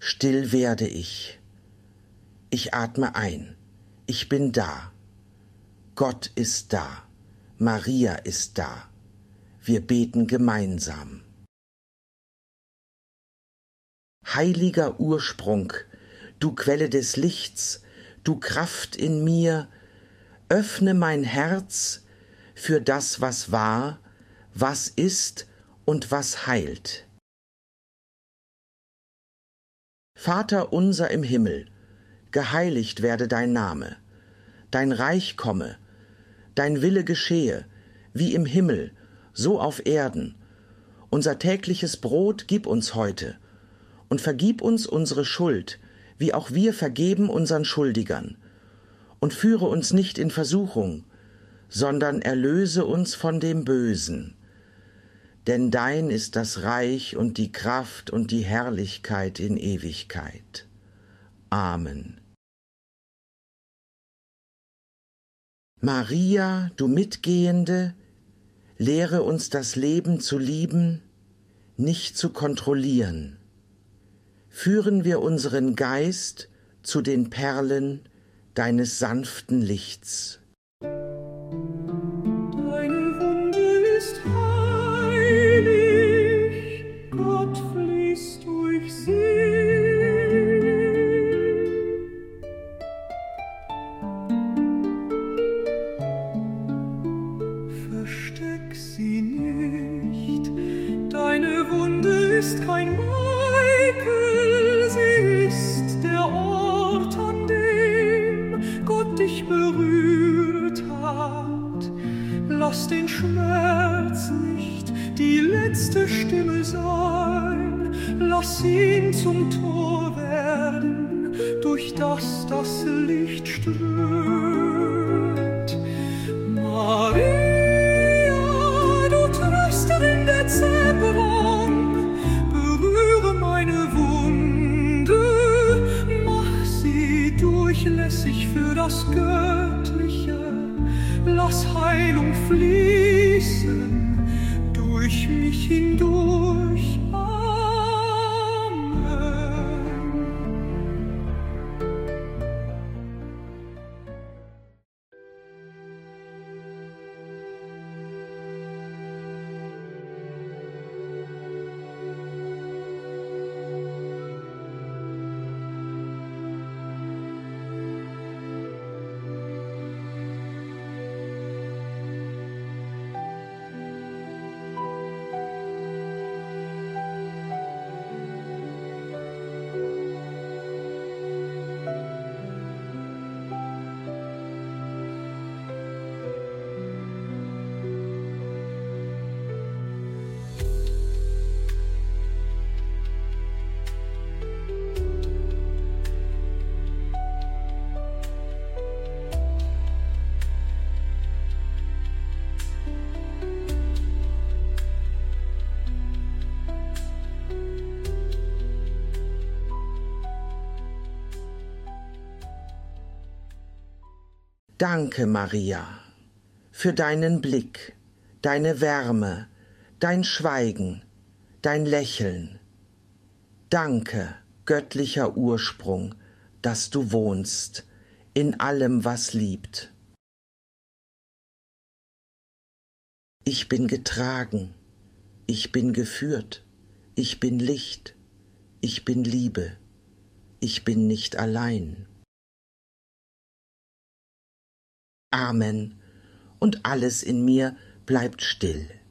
Still werde ich. Ich atme ein. Ich bin da. Gott ist da. Maria ist da. Wir beten gemeinsam. Heiliger Ursprung, du Quelle des Lichts, du Kraft in mir, öffne mein Herz für das, was war, was ist und was heilt. Vater unser im Himmel, geheiligt werde dein Name, dein Reich komme, dein Wille geschehe, wie im Himmel, so auf Erden. Unser tägliches Brot gib uns heute und vergib uns unsere Schuld, wie auch wir vergeben unseren Schuldigern. Und führe uns nicht in Versuchung, sondern erlöse uns von dem Bösen. Denn dein ist das Reich und die Kraft und die Herrlichkeit in Ewigkeit. Amen. Maria, du Mitgehende, lehre uns das Leben zu lieben, nicht zu kontrollieren. Führen wir unseren Geist zu den Perlen deines sanften Lichts. Deine Wunde ist heilig, Gott fließt durch sie. Versteck sie nicht, deine Wunde ist kein Makel, sie ist der Ort, an dem Gott dich berührt hat. Lass den Schmerz nicht die letzte Stimme sein, lass ihn zum Tor werden, durch das das Licht strömt. Maria, du Trösterin der Zerbrung, berühre meine Wunde, mach sie durchlässig für das Göttliche, lass Heilung fließen durch mich hindurch. Amen. Danke, Maria, für deinen Blick, deine Wärme, dein Schweigen, dein Lächeln. Danke, göttlicher Ursprung, dass du wohnst in allem, was liebt. Ich bin getragen, ich bin geführt, ich bin Licht, ich bin Liebe, ich bin nicht allein. Amen, und alles in mir bleibt still.